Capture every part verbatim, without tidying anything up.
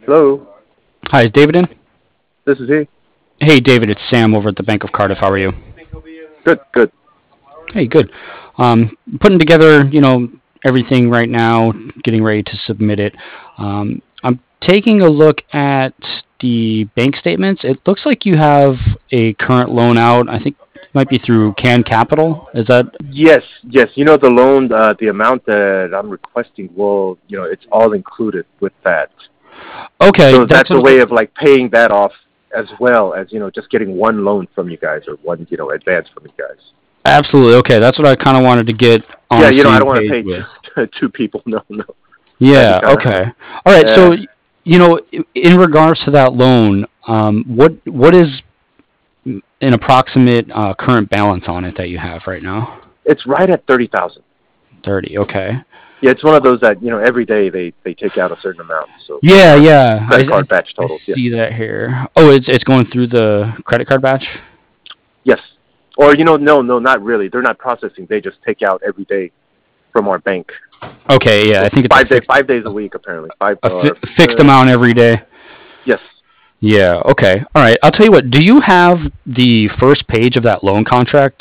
Hello, Hi, is David in? this is he. Hey, David, it's Sam over at the Bank of Cardiff. How are you? Good, good. Hey, good. Um, putting together, you know, everything right now, getting ready to submit it. Um, I'm taking a look at the bank statements. It looks like you have a current loan out. I think it might be through Can Capital. Is that Yes, yes. You know the loan, uh, the amount that I'm requesting will, you know, it's all included with that. okay? So That's that's a what. way of like paying that off as well as you know just getting one loan from you guys or one you know advance from you guys. Absolutely. Okay, that's what I kind of wanted to get on Yeah, the you know I same don't want to page pay with. two, two people. No, no. That'd be Yeah. kind of Okay. All right. uh, So, you know, in regards to that loan, um, what what is an approximate uh, current balance on it that you have right now? it's right at thirty thousand. thirty. Okay. Yeah, it's one of those that you know every day they they take out a certain amount. So from Yeah. our Yeah. I, credit I, card batch I totals. Yeah. see that here. Oh, it's it's going through the credit card batch. Yes. Or you know, no, no, not really. They're not processing. They just take out every day from our bank. Okay. Yeah. I So think it's a five day, fixed five days a week apparently. Five. a fi- Uh, fixed uh, amount every day. yes. Yeah. Okay. All right. I'll tell you what. Do you have the first page of that loan contract?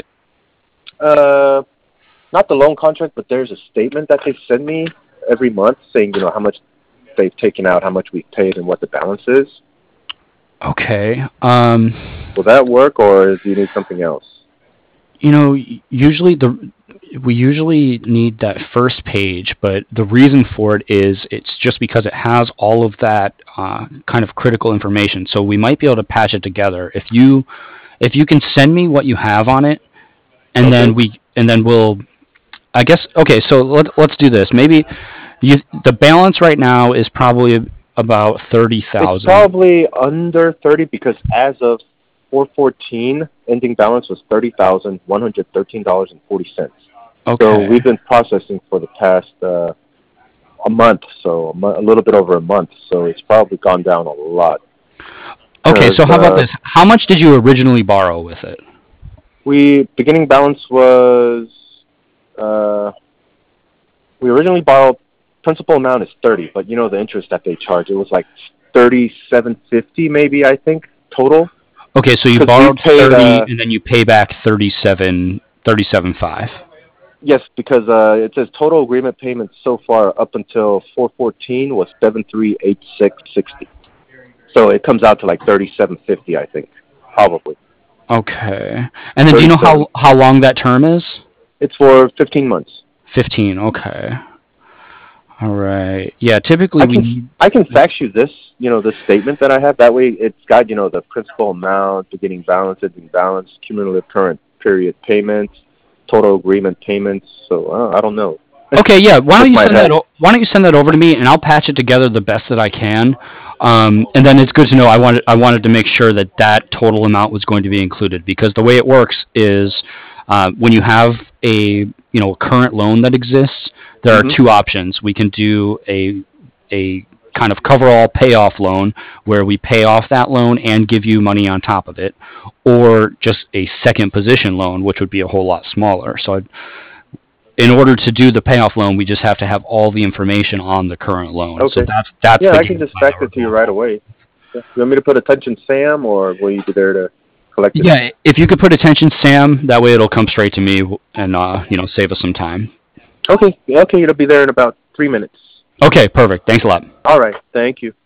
Uh, not the loan contract, but there's a statement that they send me every month saying you know how much they've taken out, how much we've paid, and what the balance is. Okay. Um. Will that work, or do you need something else? You know, usually the we usually need that first page, but the reason for it is it's just because it has all of that uh, kind of critical information. So we might be able to patch it together. If you if you can send me what you have on it, and then Okay. we and then we'll. I guess okay. So let, let's do this. Maybe you the balance right now is probably about thirty It's thousand. probably under thirty because as of four fourteen, ending balance was thirty thousand one hundred thirteen dollars and forty cents. So Okay. we've been processing for the past uh, a month, so a, mo- a little bit over a month. So it's probably gone down a lot Okay. because So how about uh, this? How much did you originally borrow with it? we beginning balance was uh, we originally borrowed principal amount is thirty, but you know the interest that they charge it was like thirty seven fifty maybe I think total Okay, so you because we borrowed paid thirty uh and then you pay back thirty-seven, thirty-seven five. yes because uh it says total agreement payments so far up until four fourteen was seven three eight six sixty. So it comes out to like thirty-seven fifty, I think, probably Okay. And then do you know thirty-seven. how how long that term is? It's for fifteen months. fifteen. Okay. All right. Yeah, typically I we can need I can fax you this, you know, this statement that I have. That way, it's got you know the principal amount, beginning balance, ending balance, cumulative current period payments, total agreement payments. So uh, I don't know. Okay, yeah. Why don't This you might send that help. o- why don't you send that over to me and I'll patch it together the best that I can. Um, and then it's good to know I wanted I wanted to make sure that that total amount was going to be included because the way it works is uh, when you have a you know current loan that exists, there are Hmm. two options. We can do a a kind of cover all payoff loan where we pay off that loan and give you money on top of it, or just a second position loan, which would be a whole lot smaller. So I'd, in order to do the payoff loan, we just have to have all the information on the current loan. So Okay. that's that's Yeah, the I can game just plan fax that we're it to you going right for. away. Yeah. You want me to put attention Sam, or will you be there to collect it? Yeah, if you could put attention, Sam, that way it'll come straight to me and uh, you know save us some time. Okay. Yeah, okay. It'll be there in about three minutes. Okay, perfect. Thanks a lot. All right. Thank you.